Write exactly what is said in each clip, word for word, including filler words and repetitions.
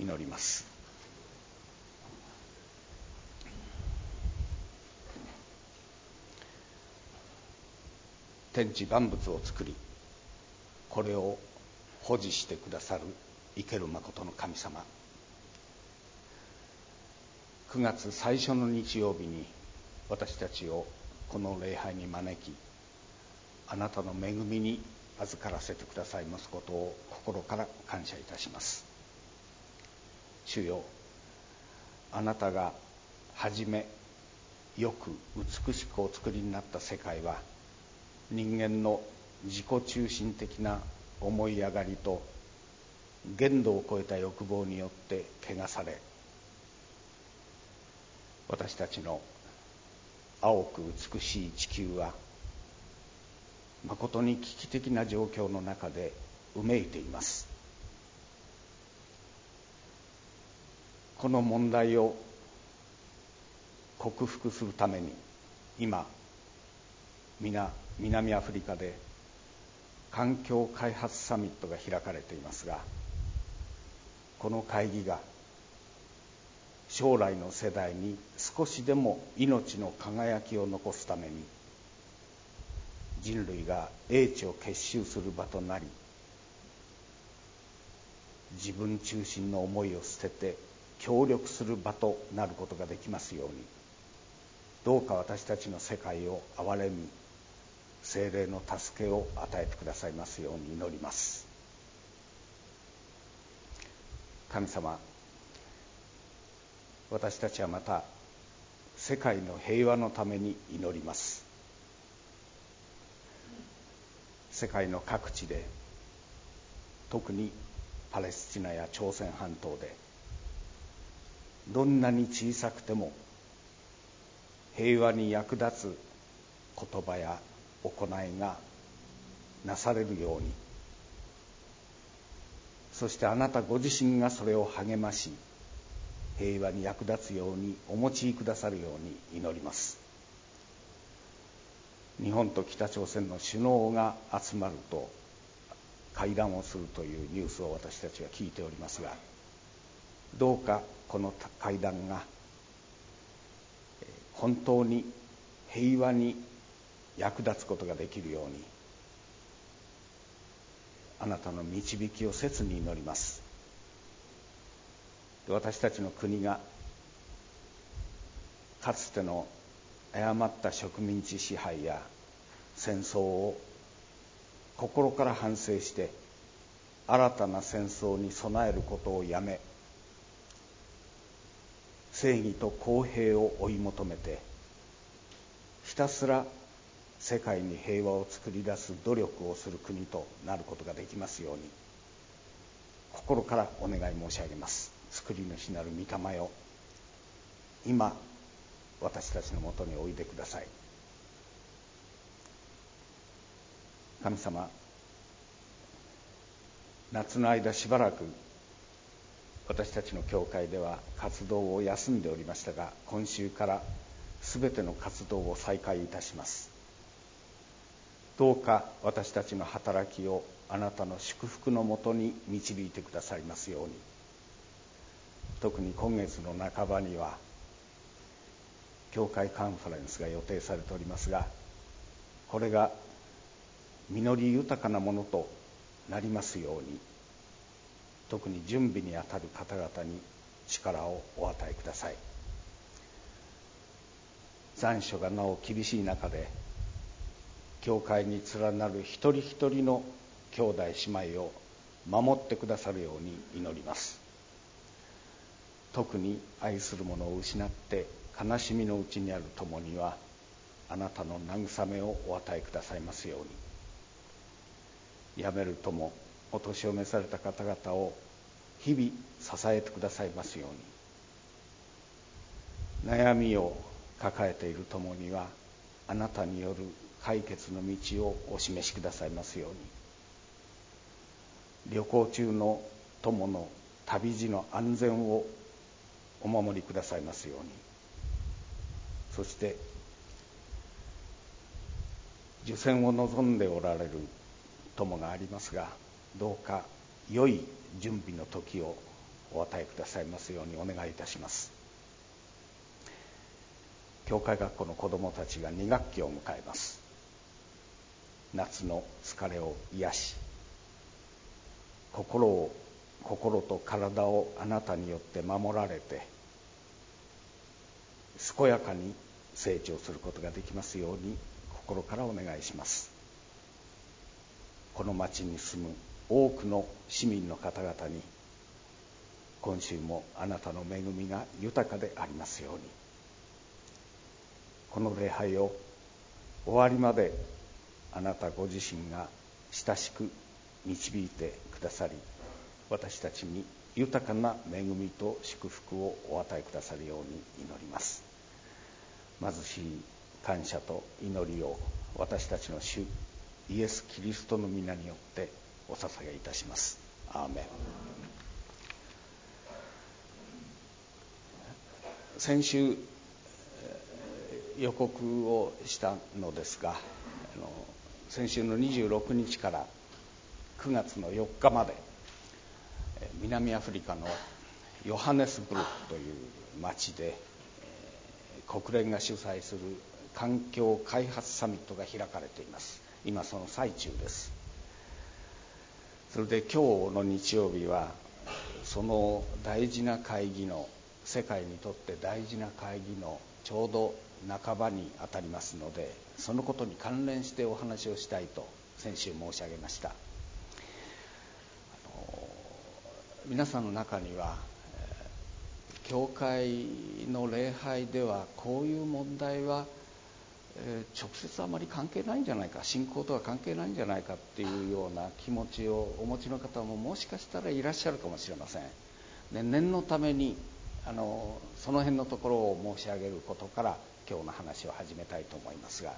祈ります。天地万物を作り、これを保持してくださる生ける誠の神様、くがつ最初の日曜日に私たちをこの礼拝に招き、あなたの恵みに預からせてくださいますことを心から感謝いたします。主よ、あなたがはじめよく美しくお作りになった世界は、人間の自己中心的な思い上がりと限度を超えた欲望によって汚され、私たちの青く美しい地球は誠に危機的な状況の中でうめいています。この問題を克服するために、今皆南アフリカで環境開発サミットが開かれていますが、この会議が将来の世代に少しでも命の輝きを残すために、人類が英知を結集する場となり、自分中心の思いを捨てて協力する場となることができますように、どうか私たちの世界を憐れみ、聖霊の助けを与えてくださいますように祈ります。神様、私たちはまた世界の平和のために祈ります。世界の各地で、特にパレスチナや朝鮮半島で、どんなに小さくても平和に役立つ言葉や行いがなされるように、そしてあなたご自身がそれを励まし、平和に役立つようにお持ちくださるように祈ります。日本と北朝鮮の首脳が集まると会談をするというニュースを私たちは聞いておりますが、どうかこの会談が本当に平和に役立つことができるように、あなたの導きを切に祈ります。私たちの国がかつての誤った植民地支配や戦争を心から反省して、新たな戦争に備えることをやめ、正義と公平を追い求めて、ひたすら世界に平和を作り出す努力をする国となることができますように、心からお願い申し上げます。救い主なる御霊よ、今私たちのもとにおいでください。神様、夏の間しばらく私たちの教会では活動を休んでおりましたが、今週からすべての活動を再開いたします。どうか私たちの働きをあなたの祝福のもとに導いてくださいますように。特に今月の半ばには教会カンファレンスが予定されておりますが、これが実り豊かなものとなりますように、特に準備にあたる方々に力をお与えください。残暑がなお厳しい中で、教会に連なる一人一人の兄弟姉妹を守ってくださるように祈ります。特に愛する者を失って悲しみのうちにある友には、あなたの慰めをお与えくださいますように。病める友、お年を召された方々を日々支えてくださいますように。悩みを抱えている友には、あなたによる解決の道をお示しくださいますように。旅行中の友の旅路の安全をお守りくださいますように。そして受洗を望んでおられる友がありますが、どうか良い準備の時をお与えくださいますようにお願いいたします。教会学校の子どもたちがに学期を迎えます。夏の疲れを癒し、心を心と体をあなたによって守られて、健やかに成長することができますように心からお願いします。この町に住む多くの市民の方々に今週もあなたの恵みが豊かでありますように、この礼拝を終わりまであなたご自身が親しく導いてくださり、私たちに豊かな恵みと祝福をお与えくださるように祈ります。貧しい感謝と祈りを私たちの主イエス・キリストの皆によってお捧げいたします。アーメン。先週予告をしたのですが、あの先週のにじゅうろくにちからくがつのよっかまで南アフリカのヨハネスブルクという町で国連が主催する環境開発サミットが開かれています。今その最中です。それで今日の日曜日はその大事な会議の、世界にとって大事な会議のちょうど半ばにあたりますので、そのことに関連してお話をしたいと先週申し上げました。あの皆さんの中には教会の礼拝ではこういう問題は直接あまり関係ないんじゃないか、信仰とは関係ないんじゃないかっていうような気持ちをお持ちの方ももしかしたらいらっしゃるかもしれません。で、念のためにあのその辺のところを申し上げることから今日の話を始めたいと思いますが、あ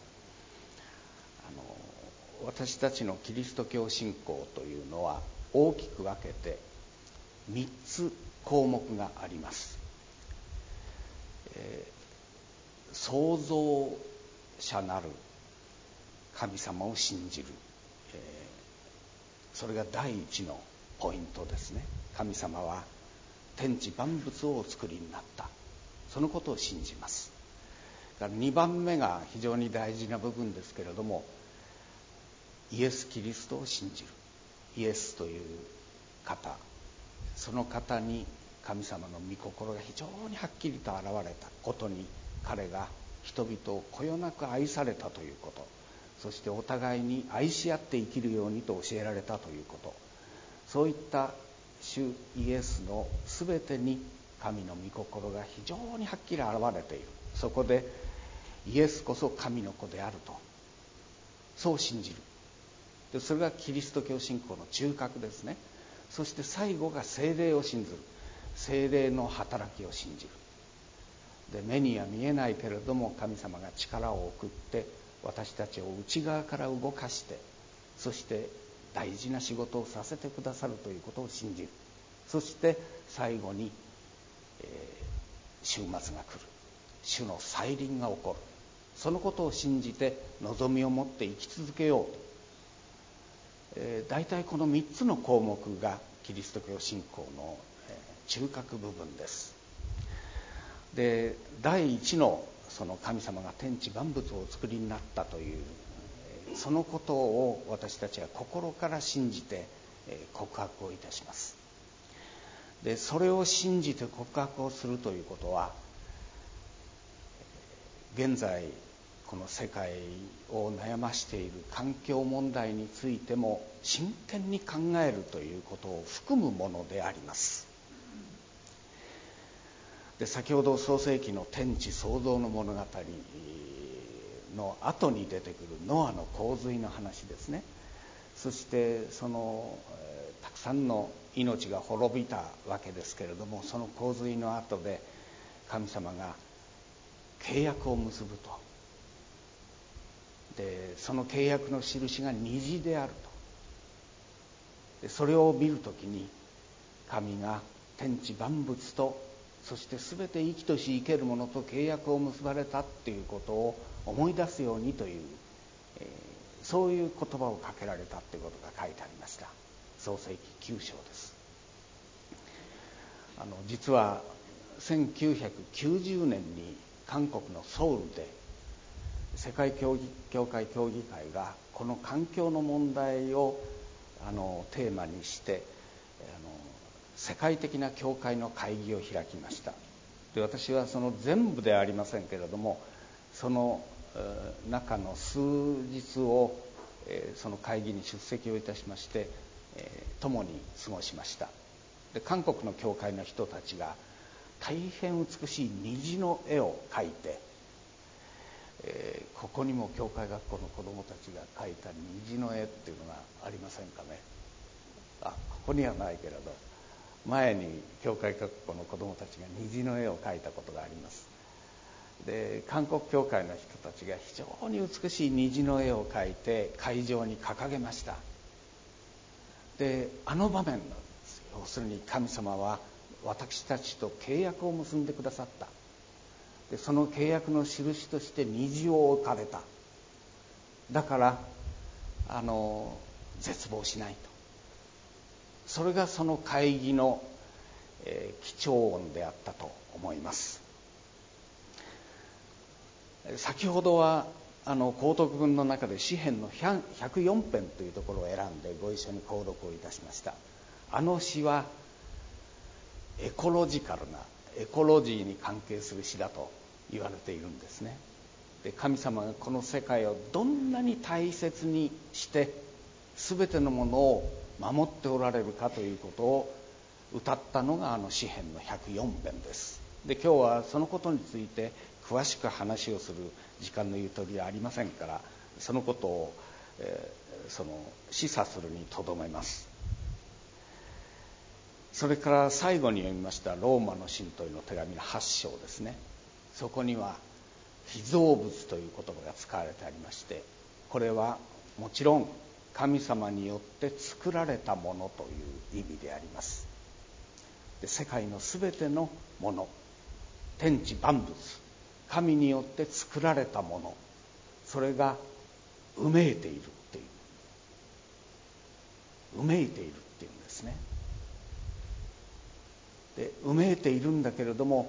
の私たちのキリスト教信仰というのは大きく分けてみっつ項目があります。えー、創造者なる神様を信じる、えー、それが第一のポイントですね。神様は天地万物をお作りになった、そのことを信じます。にばんめが非常に大事な部分ですけれども、イエス・キリストを信じる。イエスという方、その方に神様の御心が非常にはっきりと現れたことに、彼が人々をこよなく愛されたということ、そしてお互いに愛し合って生きるようにと教えられたということ、そういった主イエスのすべてに神の御心が非常にはっきり現れている。そこでイエスこそ神の子であると、そう信じる。で、それがキリスト教信仰の中核ですね。そして最後が聖霊を信ずる。聖霊の働きを信じる。で、目には見えないけれども神様が力を送って私たちを内側から動かして、そして大事な仕事をさせてくださるということを信じる。そして最後に、えー、終末が来る、主の再臨が起こる、そのことを信じて望みを持って生き続けようと、えー、大体このみっつの項目がキリスト教信仰の、えー、中核部分です。で、第一のその神様が天地万物をお作りになったという、そのことを私たちは心から信じて告白をいたします。で、それを信じて告白をするということは、現在この世界を悩ましている環境問題についても真剣に考えるということを含むものであります。で、先ほど創世記の天地創造の物語の後に出てくるノアの洪水の話ですね。そしてそのたくさんの命が滅びたわけですけれども、その洪水の後で神様が契約を結ぶと。で、その契約の印が虹であると。で、それを見るときに神が天地万物と、そして全て生きとし生けるものと契約を結ばれたということを思い出すようにという、えー、そういう言葉をかけられたということが書いてありました。創世記きゅう章です。 あの実はせんきゅうひゃくきゅうじゅうねんに韓国のソウルで世界協議協会協議会がこの環境の問題をあのテーマにしてあの世界的な協会の会議を開きました。で、私はその全部ではありませんけれども、その中の数日をその会議に出席をいたしまして、共に過ごしました。で、韓国の教会の人たちが大変美しい虹の絵を描いて、えー、ここにも教会学校の子どもたちが描いた虹の絵っていうのがありませんかね。あ、ここにはないけれど、前に教会学校の子どもたちが虹の絵を描いたことがあります。で、韓国教会の人たちが非常に美しい虹の絵を描いて会場に掲げました。で、あの場面なんです。要するに神様は私たちと契約を結んでくださった。で、その契約の印として虹を置かれた。だからあの絶望しないと。それがその会議の、えー、基調音であったと思います。先ほどはあの講読文の中で詩編のひゃくよん編というところを選んでご一緒に購読をいたしました。あの詩はエコロジカルなエコロジーに関係する詩だと言われているんですね。で、神様がこの世界をどんなに大切にして全てのものを守っておられるかということを歌ったのがあの詩編のひゃくよん編です。で、今日はそのことについて詳しく話をする時間のゆとりはありませんから、そのことを、えー、その示唆するにとどめます。それから最後に読みましたローマの信徒への手紙のはち章ですね。そこには被造物という言葉が使われてありまして、これはもちろん神様によって作られたものという意味であります。で、世界のすべてのもの、天地万物、神によって作られたもの、それがうめいているっていう、うめいているっていうんですね。で、うめいているんだけれども、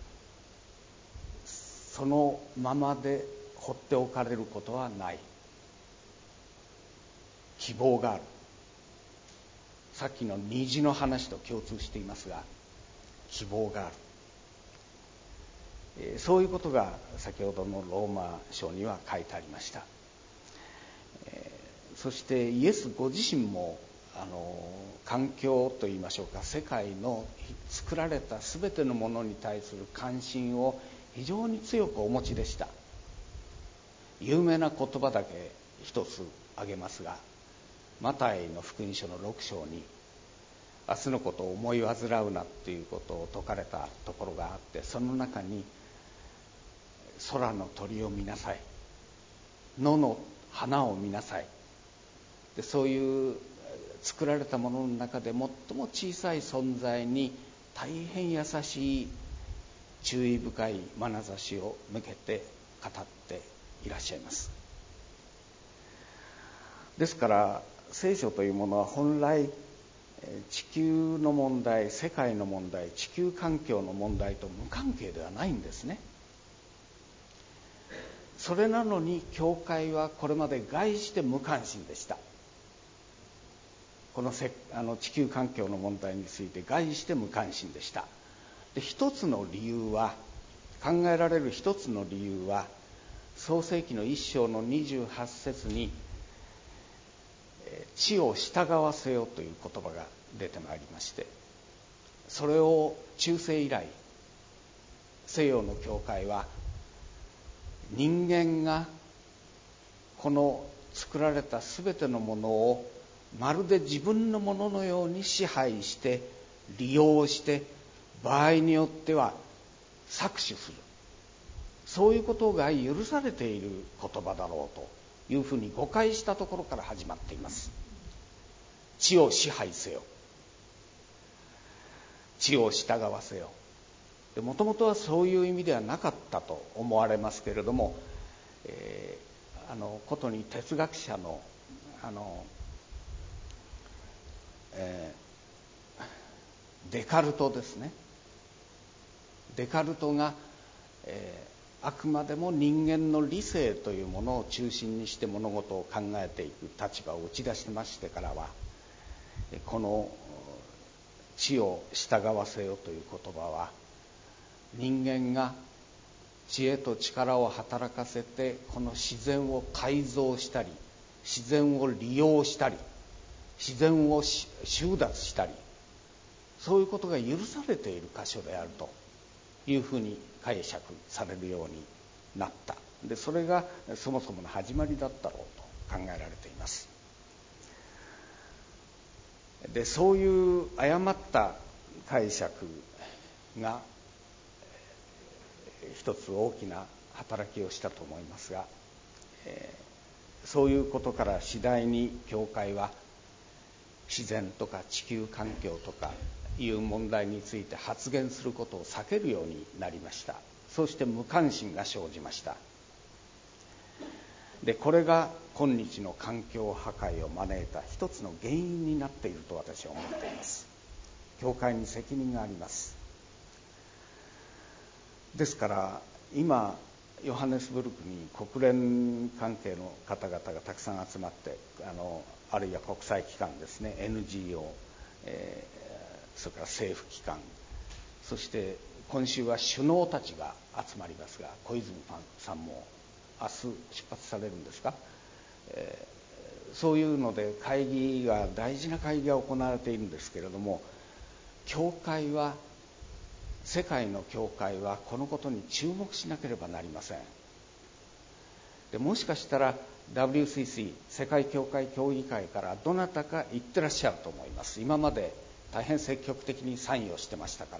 そのままで放っておかれることはない。希望がある。さっきの虹の話と共通していますが、希望がある。えー、そういうことが先ほどのローマ書には書いてありました。えー、そしてイエスご自身もあの環境といいましょうか、世界の作られたすべてのものに対する関心を非常に強くお持ちでした。有名な言葉だけ一つ挙げますが、マタイの福音書のろく章に明日のことを思い煩うなっていうことを説かれたところがあって、その中に空の鳥を見なさい、野の花を見なさい、で、そういう作られたものの中で最も小さい存在に大変優しい注意深い眼差しを向けて語っていらっしゃいます。ですから聖書というものは本来地球の問題、世界の問題、地球環境の問題と無関係ではないんですね。それなのに教会はこれまで概して無関心でした。このせあの地球環境の問題について概して無関心でした。で、一つの理由は、考えられる一つの理由は、創世記の一章のにじゅうはち節に地を従わせよという言葉が出てまいりまして、それを中世以来西洋の教会は人間がこの作られたすべてのものをまるで自分のもののように支配して利用して、場合によっては搾取する、そういうことが許されている言葉だろうというふうに誤解したところから始まっています。地を支配せよ、地を従わせよ。もともとはそういう意味ではなかったと思われますけれども、えー、あのことに哲学者のあの、えー、 デカルトですね。デカルトが、えー、あくまでも人間の理性というものを中心にして物事を考えていく立場を打ち出しましてからは、この知を従わせよという言葉は、人間が知恵と力を働かせてこの自然を改造したり、自然を利用したり、自然を収奪したり、そういうことが許されている箇所であるというふうに解釈されるようになった。で、それがそもそもの始まりだったろうと考えられています。で、そういう誤った解釈が一つ大きな働きをしたと思いますが、えー、そういうことから次第に教会は自然とか地球環境とかいう問題について発言することを避けるようになりました。そして無関心が生じました。で、これが今日の環境破壊を招いた一つの原因になっていると私は思っています。教会に責任があります。ですから今ヨハネスブルクに国連関係の方々がたくさん集まって、あのあるいは国際機関ですね、 エヌジーオー、えー、それから政府機関、そして今週は首脳たちが集まりますが、小泉さんも明日出発されるんですか、えー、そういうので会議が大事な会議が行われているんですけれども、教会は世界の教会はこのことに注目しなければなりません。で、もしかしたら ダブリューシーシー 世界教会協議会からどなたか言ってらっしゃると思います。今まで大変積極的に参与してましたから。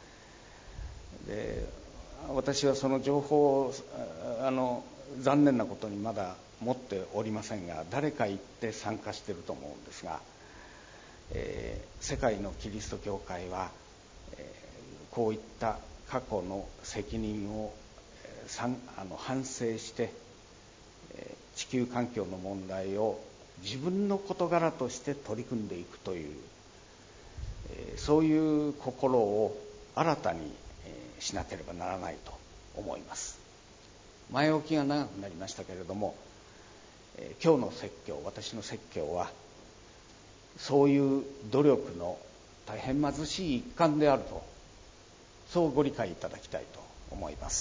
で、私はその情報をあの残念なことにまだ持っておりませんが、誰か言って参加していると思うんですが、えー、世界のキリスト教会は、えー、こういった過去の責任を、えー、あの反省して、えー、地球環境の問題を自分の事柄として取り組んでいくという、えー、そういう心を新たに、えー、しなければならないと思います。前置きが長くなりましたけれども、えー、今日の説教、私の説教はそういう努力の大変貧しい一環であると、そうご理解いただきたいと思います。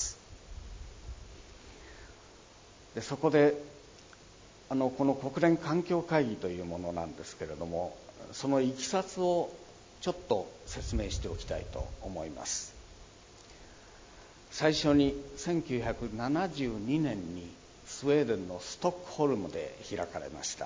で、そこであのこの国連環境会議というものなんですけれども、そのいきさつをちょっと説明しておきたいと思います。最初にせんきゅうひゃくななじゅうにねんにスウェーデンのストックホルムで開かれました。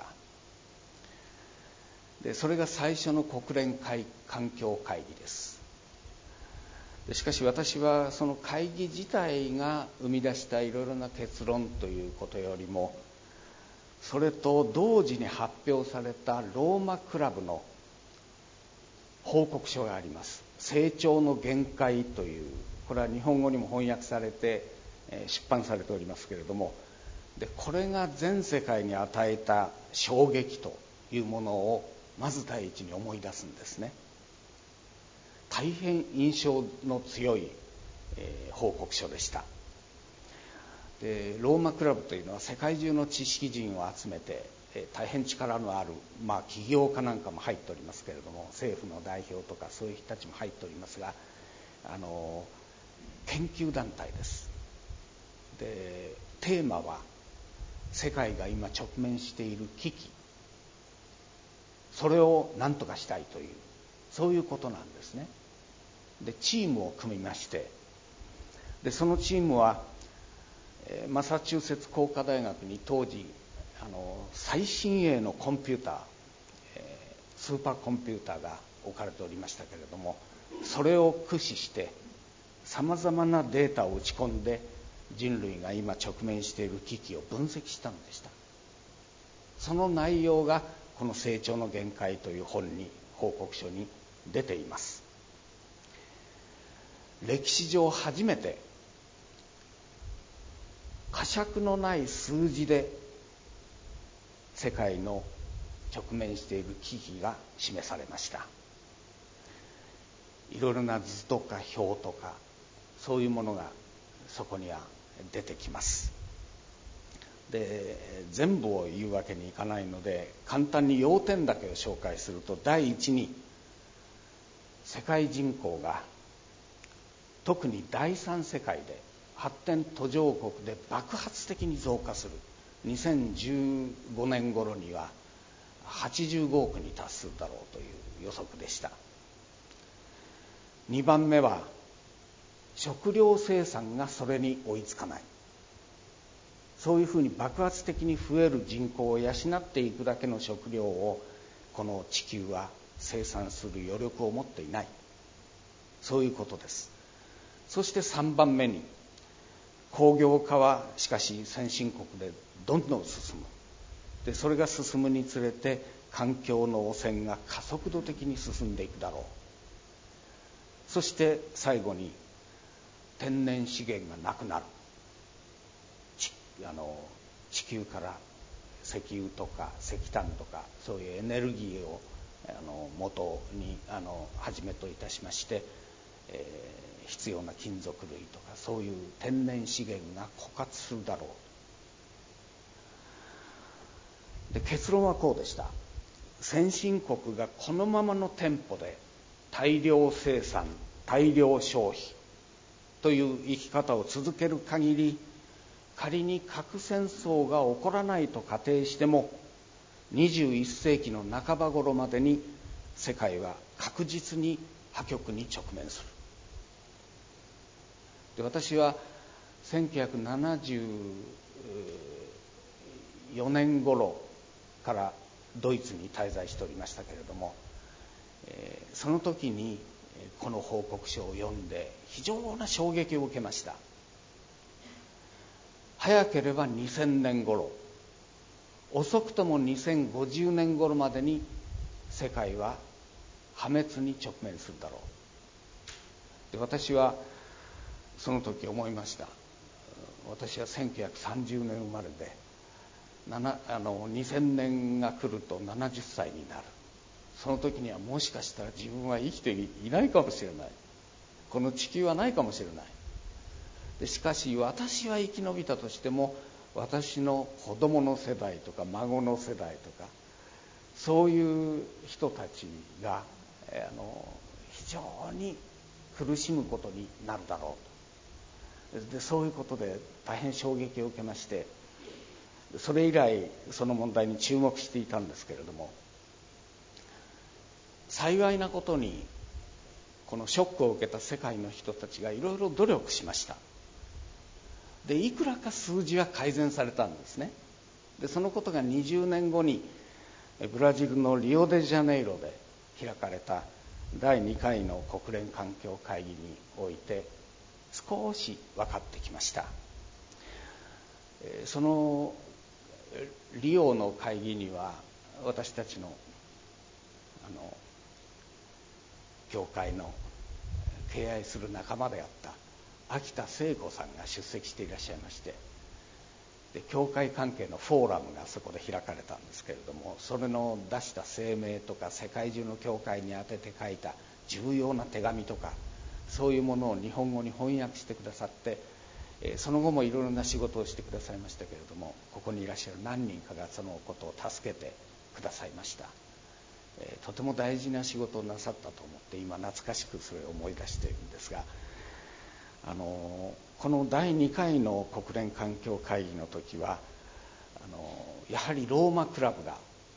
で、それが最初の国連会環境会議です。で、しかし私はその会議自体が生み出したいろいろな結論ということよりも、それと同時に発表されたローマクラブの報告書があります。成長の限界という、これは日本語にも翻訳されて出版されておりますけれども、で、これが全世界に与えた衝撃というものをまず第一に思い出すんですね。大変印象の強い、えー、報告書でした。で、ローマクラブというのは世界中の知識人を集めて、えー、大変力のある、まあ、起業家なんかも入っておりますけれども、政府の代表とかそういう人たちも入っておりますが、あの研究団体です。で、テーマは世界が今直面している危機、それを何とかしたいという、そういうことなんですね。で、チームを組みまして、で、そのチームは、えー、マサチューセッツ工科大学に当時あの最新鋭のコンピューター、えー、スーパーコンピューターが置かれておりましたけれども、それを駆使してさまざまなデータを打ち込んで、人類が今直面している危機を分析したのでした。その内容がこの成長の限界という本に、報告書に出ています。歴史上初めて呵責のない数字で世界の直面している危機が示されました。 いろいろな図とか表とかそういうものがそこには出てきます。で全部を言うわけにいかないので簡単に要点だけを紹介すると、第一に世界人口が特に第三世界で発展途上国で爆発的に増加する。にせんじゅうごねん頃にははちじゅうごおくに達するだろうという予測でした。にばんめは食料生産がそれに追いつかない。そういうふうに爆発的に増える人口を養っていくだけの食料をこの地球は生産する余力を持っていない、そういうことです。そしてさんばんめに工業化はしかし先進国でどんどん進む。でそれが進むにつれて環境の汚染が加速度的に進んでいくだろう。そして最後に天然資源がなくなる。あの地球から石油とか石炭とかそういうエネルギーをあの元にあのはじめといたしまして、えー、必要な金属類とかそういう天然資源が枯渇するだろう。で結論はこうでした。先進国がこのままのテンポで大量生産大量消費という生き方を続ける限り、仮に核戦争が起こらないと仮定してもにじゅういっせいきの半ば頃までに世界は確実に破局に直面する。で私はせんきゅうひゃくななじゅうよねん頃からドイツに滞在しておりましたけれども、えー、その時にこの報告書を読んで非常な衝撃を受けました。早ければにせんねん頃、遅くともにせんごじゅうねん頃までに世界は破滅に直面するだろう。で私はその時思いました。私はせんきゅうひゃくさんじゅうねん生まれであのにせんねんが来るとななじゅっさいになる。その時にはもしかしたら自分は生きていないかもしれない。この地球はないかもしれない。でしかし私は生き延びたとしても私の子供の世代とか孫の世代とかそういう人たちがあの非常に苦しむことになるだろうと。でそういうことで大変衝撃を受けまして、それ以来その問題に注目していたんですけれども、幸いなことにこのショックを受けた世界の人たちがいろいろ努力しました。でいくらか数字は改善されたんですね。でそのことがにじゅうねんごにブラジルのリオデジャネイロで開かれただいにかいの国連環境会議において少し分かってきました。そのリオの会議には私たちのあの教会の敬愛する仲間であった秋田聖子さんが出席していらっしゃいまして、で教会関係のフォーラムがそこで開かれたんですけれども、それの出した声明とか世界中の教会に宛てて書いた重要な手紙とかそういうものを日本語に翻訳してくださって、その後もいろいろな仕事をしてくださいましたけれども、ここにいらっしゃる何人かがそのことを助けてくださいました。とても大事な仕事をなさったと思って今懐かしくそれを思い出しているんですが、あのこのだいにかいの国連環境会議の時はあのやはりローマクラブが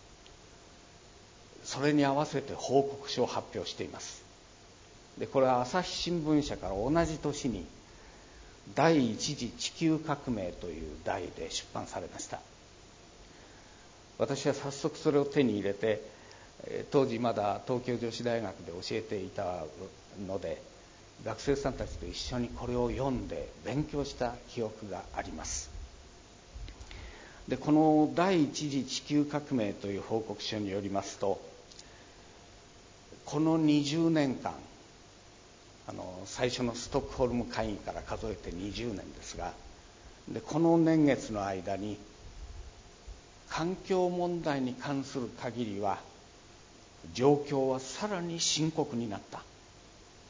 それに合わせて報告書を発表しています。でこれは朝日新聞社から同じ年に第一次地球革命という題で出版されました。私は早速それを手に入れて、当時まだ東京女子大学で教えていたので学生さんたちと一緒にこれを読んで勉強した記憶があります。でこの第一次地球革命という報告書によりますと、このにじゅうねんかん、あの最初のストックホルム会議から数えてにじゅうねんですが、でこの年月の間に環境問題に関する限りは状況はさらに深刻になった。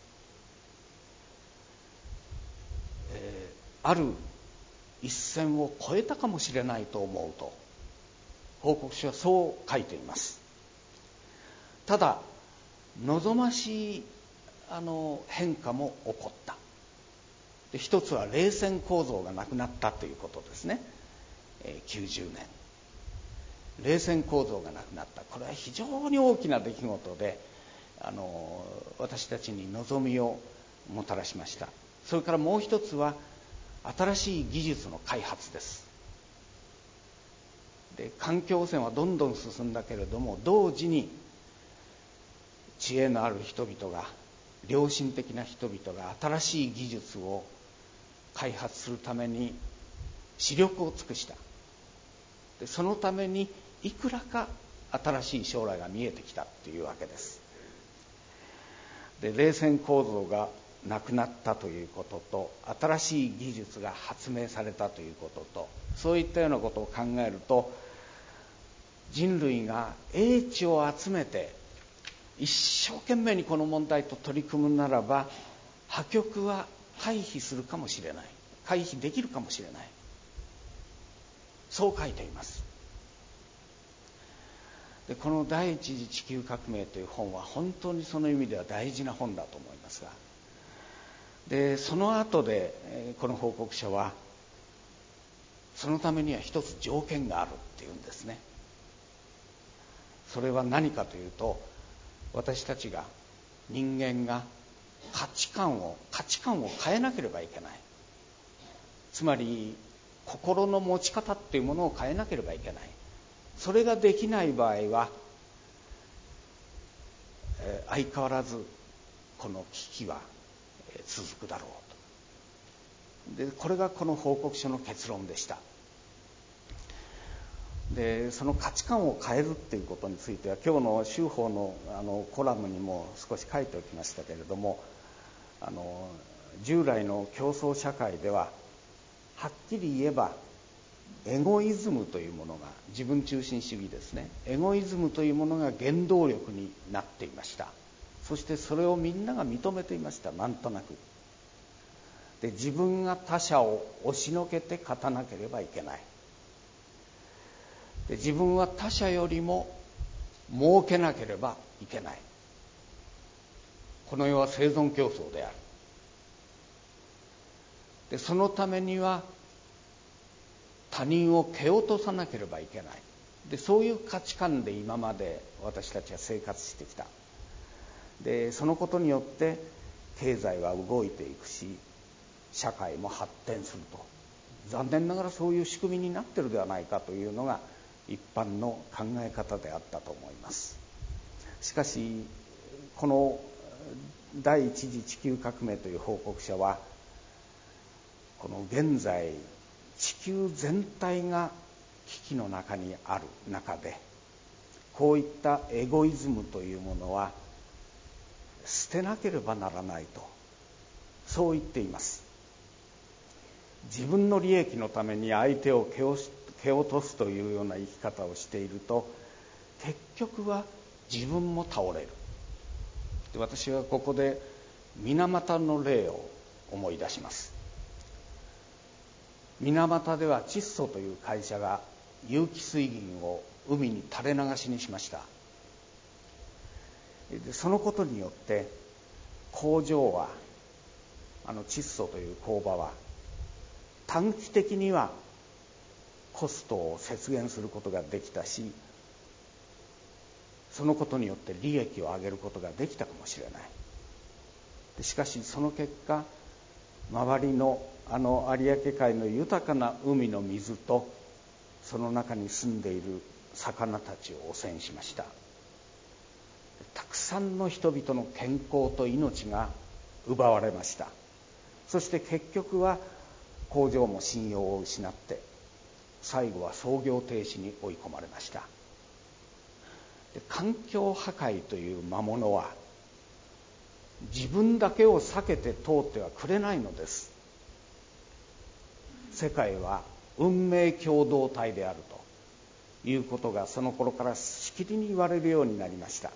ある一線を越えたかもしれないと思うと報告書はそう書いています。ただ望ましいあの変化も起こった。で一つは冷戦構造がなくなったということですね。えー、きゅうじゅうねん冷戦構造がなくなった。これは非常に大きな出来事であの私たちに望みをもたらしました。それからもう一つは新しい技術の開発です。で環境汚染はどんどん進んだけれども、同時に知恵のある人々が、良心的な人々が新しい技術を開発するために死力を尽くした。でそのためにいくらか新しい将来が見えてきたというわけです。で冷戦構造がなくなったということと、新しい技術が発明されたということと、そういったようなことを考えると、人類が英知を集めて一生懸命にこの問題と取り組むならば、破局は回避するかもしれない、回避できるかもしれない、そう書いています。でこの第一次地球革命という本は本当にその意味では大事な本だと思いますが、でその後でこの報告書はそのためには一つ条件があるっていうんですね。それは何かというと、私たちが人間が価値観を価値観を変えなければいけない。つまり心の持ち方っていうものを変えなければいけない。それができない場合は、えー、相変わらずこの危機は続くだろうと。でこれがこの報告書の結論でした。でその価値観を変えるっていうことについては、今日の修法のあのコラムにも少し書いておきましたけれども、あの従来の競争社会でははっきり言えばエゴイズムというものが、自分中心主義ですね、エゴイズムというものが原動力になっていました。そしてそれをみんなが認めていました。なんとなくで自分が他者を押しのけて勝たなければいけない。で自分は他者よりも儲けなければいけない。この世は生存競争である。でそのためには他人を蹴落とさなければいけない。でそういう価値観で今まで私たちは生活してきた。でそのことによって経済は動いていくし、社会も発展すると、残念ながらそういう仕組みになっているではないかというのが一般の考え方であったと思います。しかしこの第一次地球革命という報告書は、この現在地球全体が危機の中にある中で、こういったエゴイズムというものは捨てなければならないと、そう言っています。自分の利益のために相手を蹴落とすというような生き方をしていると、結局は自分も倒れる。で私はここで水俣の例を思い出します。水俣では窒素という会社が有機水銀を海に垂れ流しにしました。でそのことによって工場は、あの窒素という工場は短期的にはコストを節減することができたし、そのことによって利益を上げることができたかもしれない。でしかしその結果、周りのあの有明海の豊かな海の水とその中に住んでいる魚たちを汚染しました。たくさんの人々の健康と命が奪われました。そして結局は工場も信用を失って、最後は操業停止に追い込まれました。で環境破壊という魔物は自分だけを避けて通ってはくれないのです。世界は運命共同体であるということがその頃からしきりに言われるようになりました。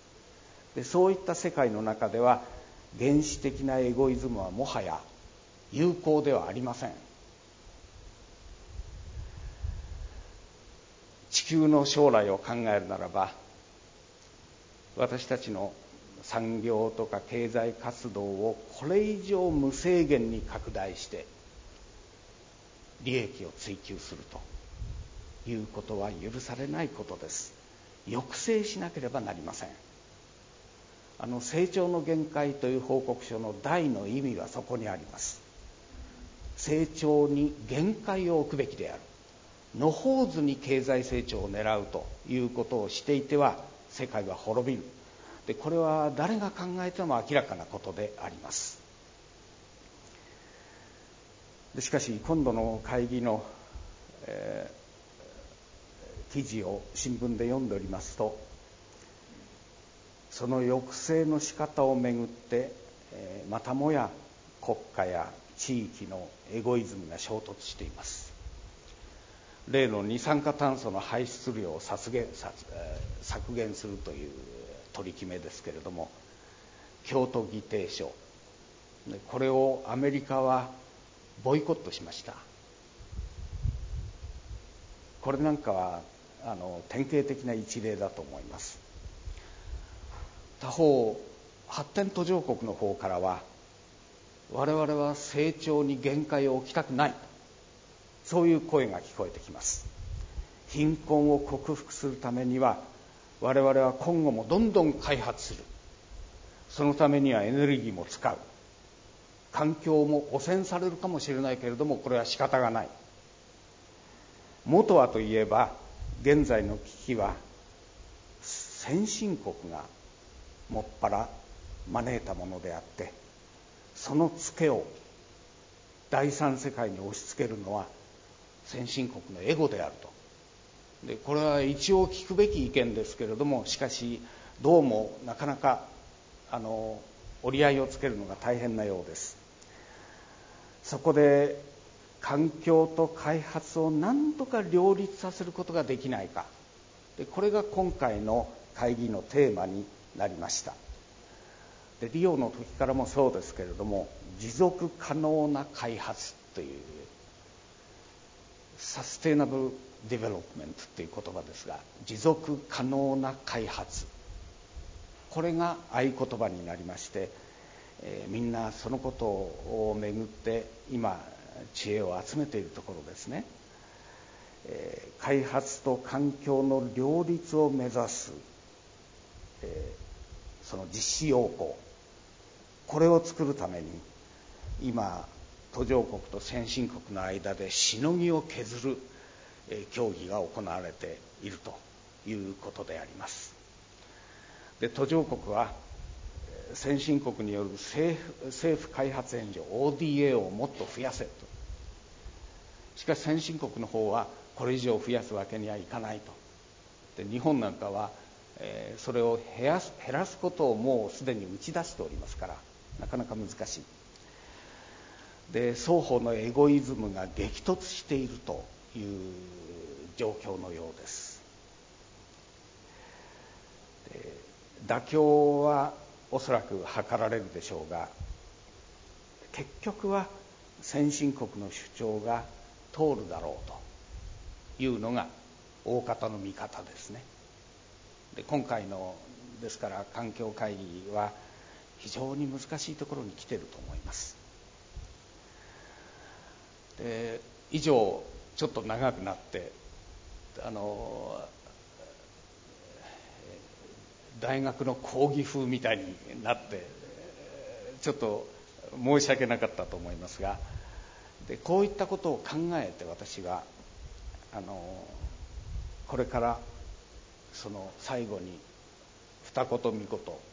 でそういった世界の中では原始的なエゴイズムはもはや有効ではありません。地球の将来を考えるならば、私たちの産業とか経済活動をこれ以上無制限に拡大して利益を追求するということは許されないことです。抑制しなければなりません。あの成長の限界という報告書の大の意味はそこにあります。成長に限界を置くべきである。野放図に経済成長を狙うということをしていては世界は滅びる。でこれは誰が考えても明らかなことであります。でしかし今度の会議の、えー、記事を新聞で読んでおりますと、その抑制の仕方をめぐって、えー、またもや国家や地域のエゴイズムが衝突しています。例の二酸化炭素の排出量を削減、削減するという取り決めですけれども、京都議定書、これをアメリカはボイコットしました。これなんかはあの典型的な一例だと思います。他方、発展途上国の方からは、我々は成長に限界を置きたくない、そういう声が聞こえてきます。貧困を克服するためには我々は今後もどんどん開発する。そのためにはエネルギーも使う。環境も汚染されるかもしれないけれども、これは仕方がない。元はといえば、現在の危機は先進国がもっぱら招いたものであって、そのツケを第三世界に押し付けるのは先進国のエゴであると。でこれは一応聞くべき意見ですけれども、しかしどうもなかなかあの折り合いをつけるのが大変なようです。そこで環境と開発を何とか両立させることができないか、でこれが今回の会議のテーマになりました。でリオの時からもそうですけれども、持続可能な開発というサステイナブルディベロップメントという言葉ですが、持続可能な開発、これが合言葉になりまして、えー、みんなそのことをめぐって今知恵を集めているところですね。えー、開発と環境の両立を目指す、えー、その実施要項、これを作るために今途上国と先進国の間でしのぎを削る協議が行われているということであります。で途上国は先進国による政府、政府開発援助 オーディーエー をもっと増やせと。しかし先進国の方はこれ以上増やすわけにはいかないと。で日本なんかは、えー、それを減らす、減らすことをもうすでに打ち出しておりますから、なかなか難しい。で双方のエゴイズムが激突しているという状況のようです。で妥協はおそらく図られるでしょうが、結局は先進国の主張が通るだろうというのが大方の見方ですね。で今回のですから環境会議は非常に難しいところに来ていると思います。で以上ちょっと長くなってあの大学の講義風みたいになってちょっと申し訳なかったと思いますが、でこういったことを考えて私はあのこれからその最後に二言三言、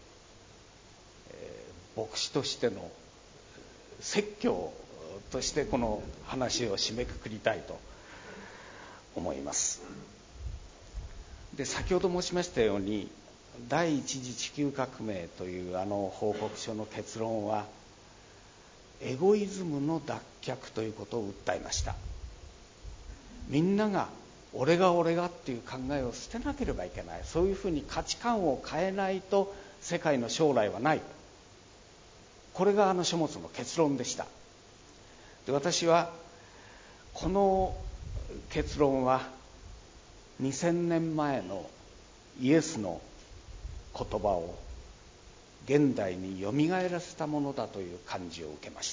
えー、牧師としての説教としてこの話を締めくくりたいと思います。で先ほど申しましたように、第一次地球革命というあの報告書の結論はエゴイズムの脱却ということを訴えました。みんなが俺が俺がっていう考えを捨てなければいけない。そういうふうに価値観を変えないと世界の将来はない。これがあの書物の結論でした。 で、私はこの結論はにせんねんまえのイエスの言葉を現代によみがえらせたものだという感じを受けました。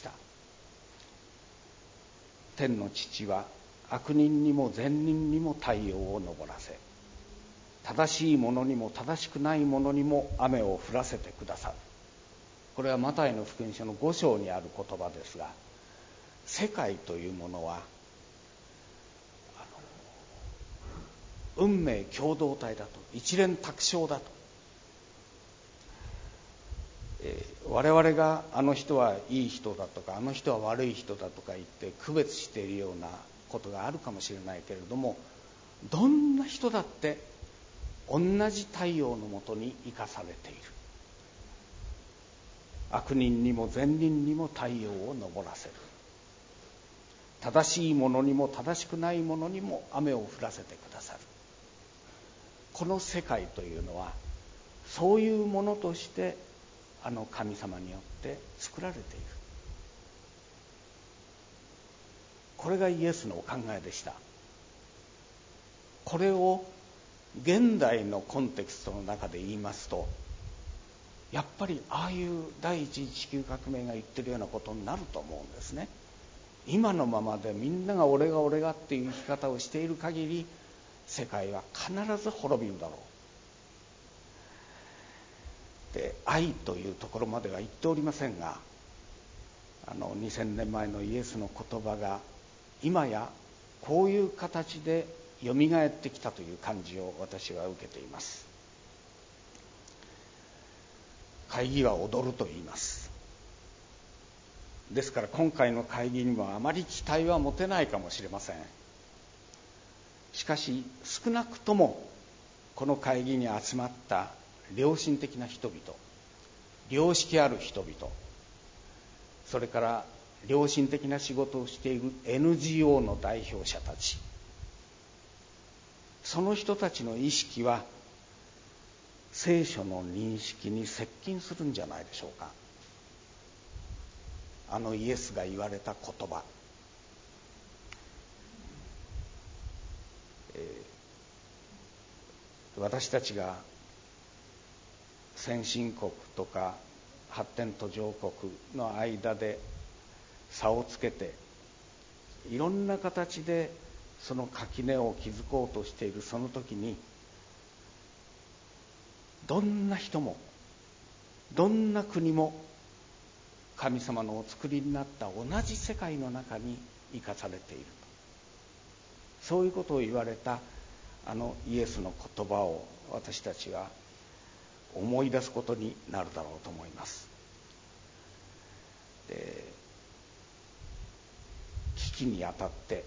天の父は悪人にも善人にも太陽を昇らせ、正しい者にも正しくない者にも雨を降らせてくださる。これはマタイの福音書のご章にある言葉ですが、世界というものはあの運命共同体だと、一連卓勝だと、えー、我々があの人はいい人だとかあの人は悪い人だとか言って区別しているようなことがあるかもしれないけれども、どんな人だって同じ太陽のもとに生かされている。悪人にも善人にも太陽を昇らせる。正しい者にも正しくない者にも雨を降らせてくださる。この世界というのはそういうものとしてあの神様によって作られている。これがイエスのお考えでした。これを現代のコンテクストの中で言いますと、やっぱりああいう第一次地球革命が言ってるようなことになると思うんですね。今のままでみんなが俺が俺がっていう生き方をしている限り、世界は必ず滅びるだろう。で、愛というところまでは言っておりませんが、あのにせんねんまえのイエスの言葉が今やこういう形でよみがえってきたという感じを私は受けています。会議は踊ると言います。ですから今回の会議にもあまり期待は持てないかもしれません。しかし少なくともこの会議に集まった良心的な人々、良識ある人々、それから良心的な仕事をしている エヌジーオー の代表者たち、その人たちの意識は聖書の認識に接近するんじゃないでしょうか。あのイエスが言われた言葉、えー、私たちが先進国とか発展途上国の間で差をつけていろんな形でその垣根を築こうとしているその時に、どんな人もどんな国も神様のお作りになった同じ世界の中に生かされていると、そういうことを言われたあのイエスの言葉を私たちは思い出すことになるだろうと思います。で、危機にあたって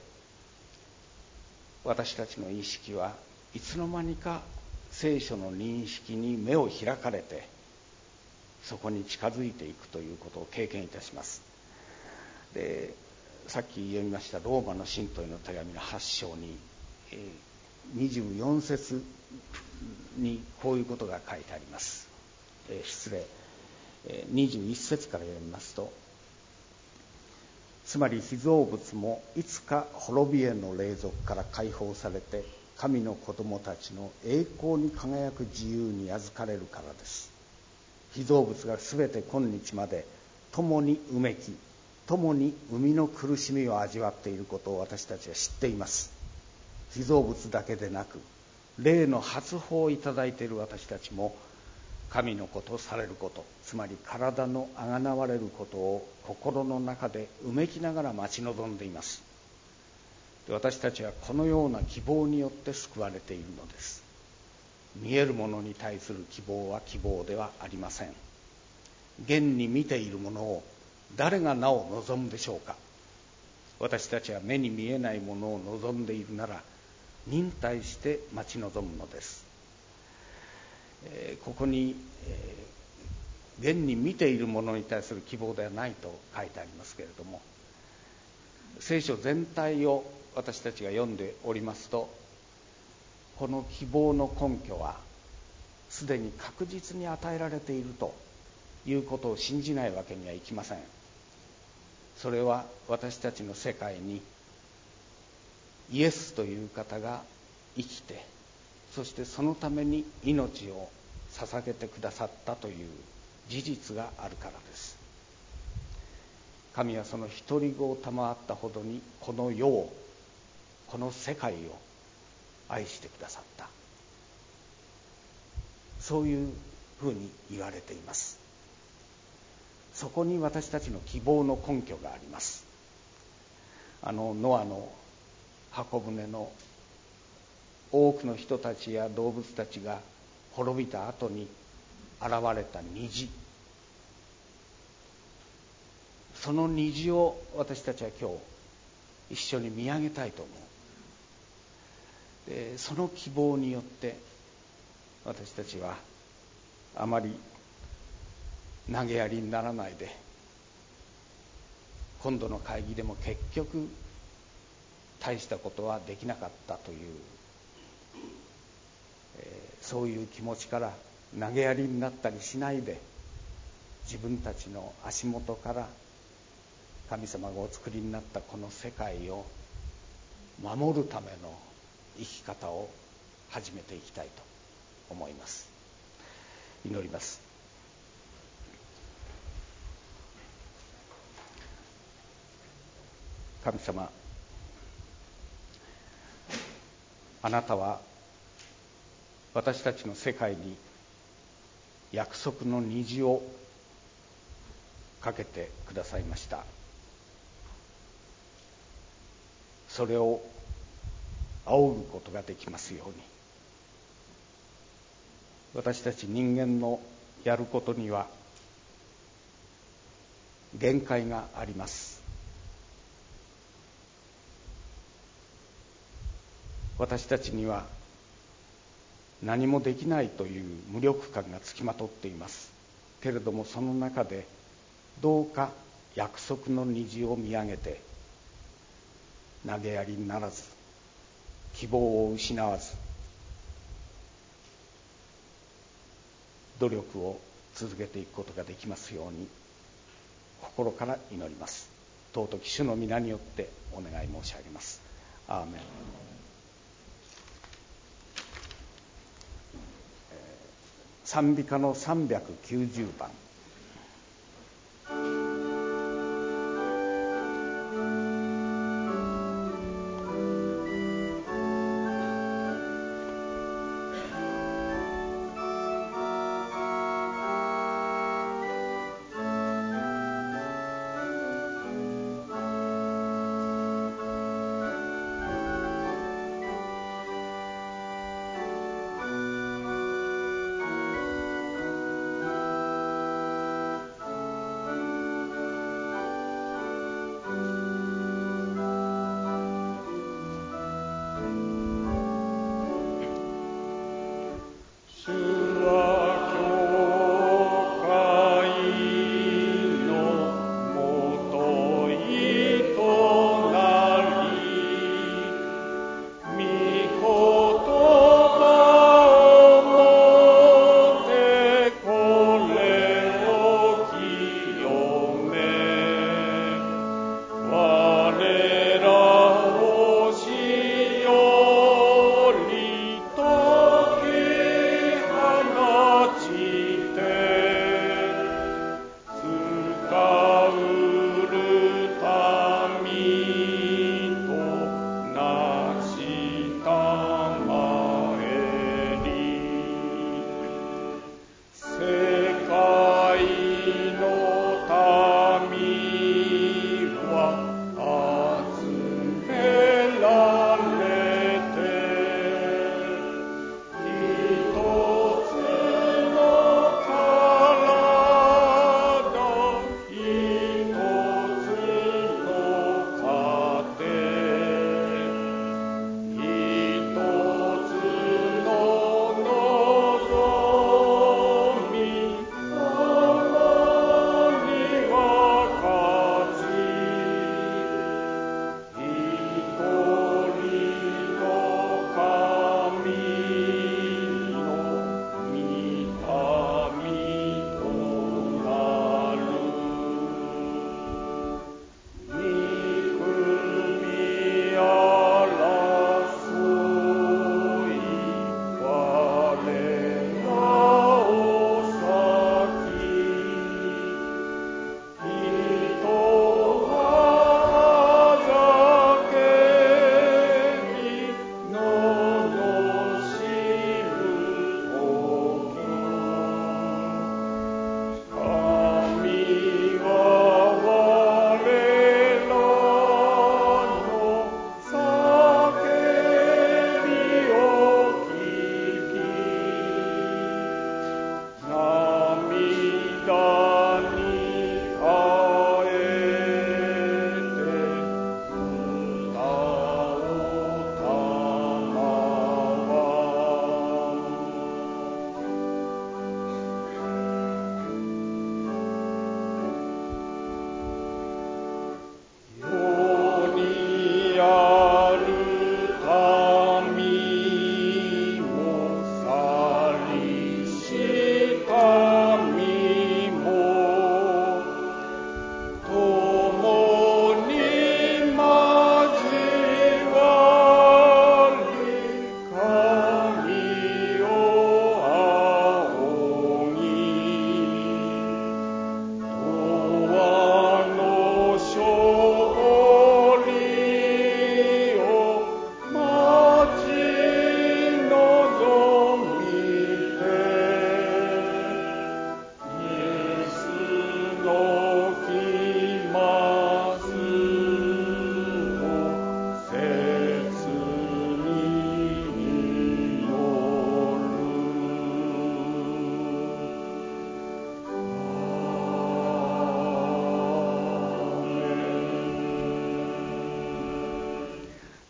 私たちの意識はいつの間にか聖書の認識に目を開かれて、そこに近づいていくということを経験いたします。で、さっき読みましたローマの信徒への手紙のはち章に、えー、にじゅうよん節にこういうことが書いてあります。えー、失礼、えー、にじゅういち節から読みますと、つまり被造物もいつか滅びへの霊俗から解放されて神の子供たちの栄光に輝く自由に預かれるからです。被造物がすべて今日まで共にうめき、共に生みの苦しみを味わっていることを私たちは知っています。被造物だけでなく、霊の初歩をいただいている私たちも、神の子とされること、つまり体のあがなわれることを心の中でうめきながら待ち望んでいます。で、私たちはこのような希望によって救われているのです。見えるものに対する希望は希望ではありません。現に見ているものを誰がなお望むでしょうか。私たちは目に見えないものを望んでいるなら、忍耐して待ち望むのです。えー、ここに、えー、現に見ているものに対する希望ではないと書いてありますけれども、聖書全体を私たちが読んでおりますと、この希望の根拠はすでに確実に与えられているということを信じないわけにはいきません。 それは私たちの世界にイエスという方が生きて、そしてそのために命を捧げてくださったという事実があるからです。神はその独り子を賜ったほどにこの世を、この世界を愛してくださった、そういうふうに言われています。そこに私たちの希望の根拠があります。あのノアの箱舟の多くの人たちや動物たちが滅びた後に現れた虹、その虹を私たちは今日一緒に見上げたいと思う。でその希望によって私たちはあまり投げやりにならないで、今度の会議でも結局大したことはできなかったという、えー、そういう気持ちから投げやりになったりしないで、自分たちの足元から神様がお作りになったこの世界を守るための生き方を始めていきたいと思います。祈ります。神様、あなたは私たちの世界に約束の虹をかけてくださいました。それを仰ぐことができますように、私たち人間のやることには限界があります。私たちには何もできないという無力感がつきまとっていますけれども、その中でどうか約束の虹を見上げて、投げやりにならず、希望を失わず、努力を続けていくことができますように心から祈ります。尊き主の皆によってお願い申し上げます。アーメン。賛美歌のさんびゃくきゅうじゅうばん。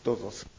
どうぞ。